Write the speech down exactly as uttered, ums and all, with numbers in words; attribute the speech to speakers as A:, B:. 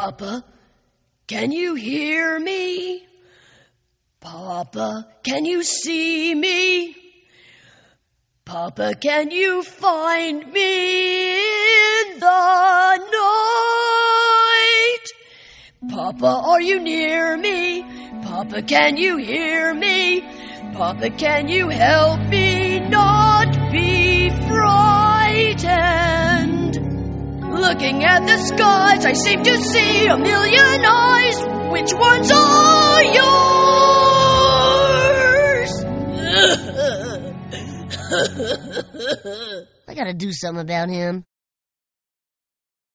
A: Papa, can you hear me? Papa, can you see me? Papa, can you find me in the night? Papa, are you near me? Papa, can you hear me? Papa, can you help me not be frightened? Looking at the skies, I seem to see a million eyes. Which ones are yours?
B: I gotta do something about him.